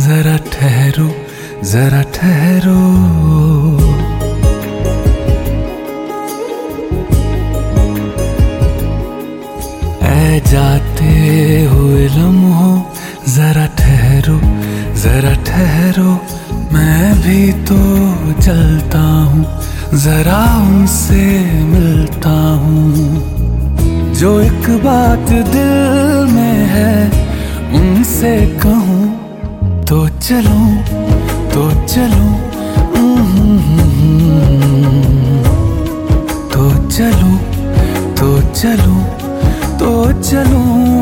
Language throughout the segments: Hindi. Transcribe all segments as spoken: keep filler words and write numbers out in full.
जरा ठहरो जरा ठहरो। ऐ जाते हुए लम्हों जरा ठहरो जरा ठहरो। मैं भी तो चलता हूँ, जरा उनसे मिलता हूँ। जो एक बात दिल में है उनसे कहूँ तो चलो तो चलो तो चलो तो चलो तो चलो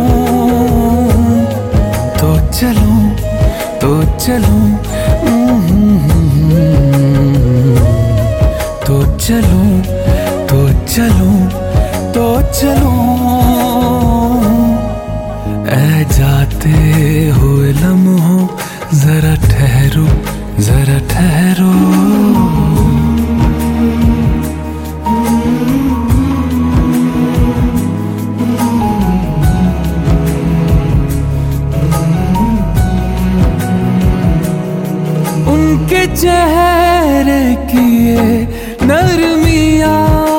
तो चलो तो चलो तो चलो तो चलो तो चलो। ऐ जाते हुए लम्हों जरा ठहरो जरा ठहरो। उनके चेहरे की ये नरमिया,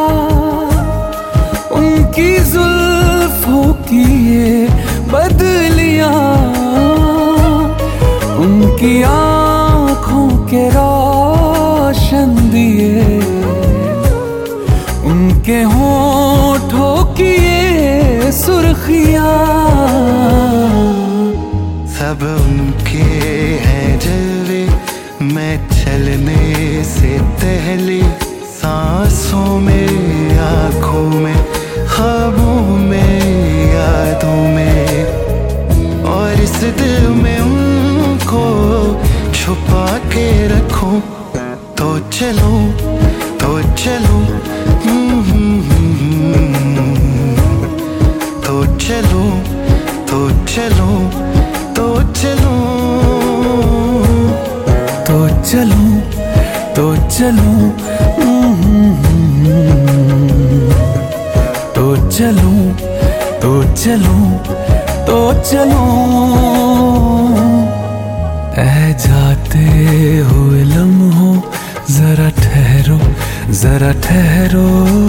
उनकी जुल्फों की ये बदलियां, उनकी आँखों के रोशन दिए, उनके होठों की ये सुर्खियां, सब उनके हैं जलवे। मैं चलने से पहले सांसों में, आँखों में, ख्वाबों में, यादों में, और इस दिल में उनको छुपा के रखूं। तो चलो तो चलो तो चलो तो चलो तो चलो तो चलो तो चलो तो चलो तो चलो तो चलो। ऐ जाते हुए लम्हों जरा ठहरो जरा ठहरो।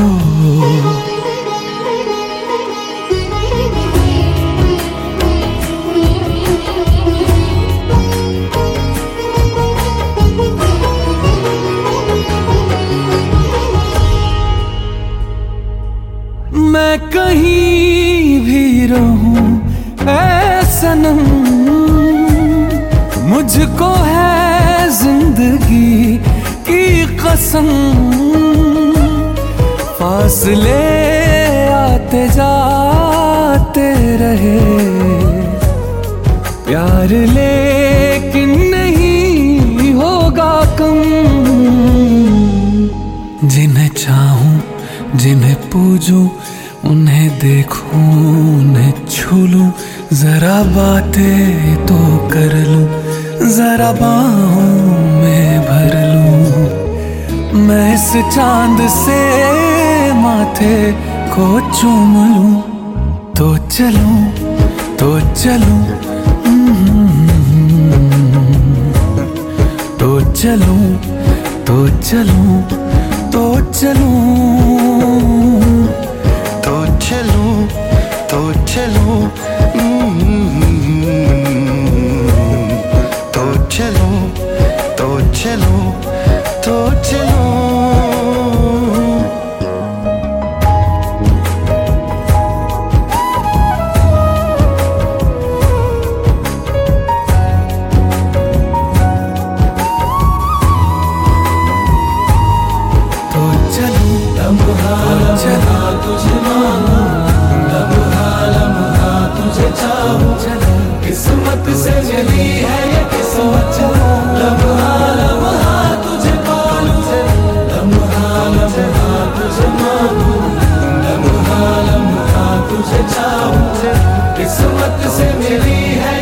मैं कहीं भी रहूं ऐ सनम, मुझको है जिंदगी की कसम। फासले आते जाते रहे, प्यार लेकिन नहीं होगा कम। जिन्हें चाहूं जिन्हें पूजूं, उन्हें देखूं उन्हें छू लूं, जरा बातें तो कर लूं, जरा बाहों में भर लूं। मैं इस चांद से माथे को चूम लूं। तो चलो तो चलो तो चलो तो चलो तो चलो तो चलो तो चलो तो चलो तो चलो तो चलो। किस्मत से मिली है ये किस्मत, लम्हा लम्हा तुझे पालूं, लम्हा लम्हा तुझे मांगूं, लम्हा लम्हा तुझे चाहूं। किस्मत से मिली है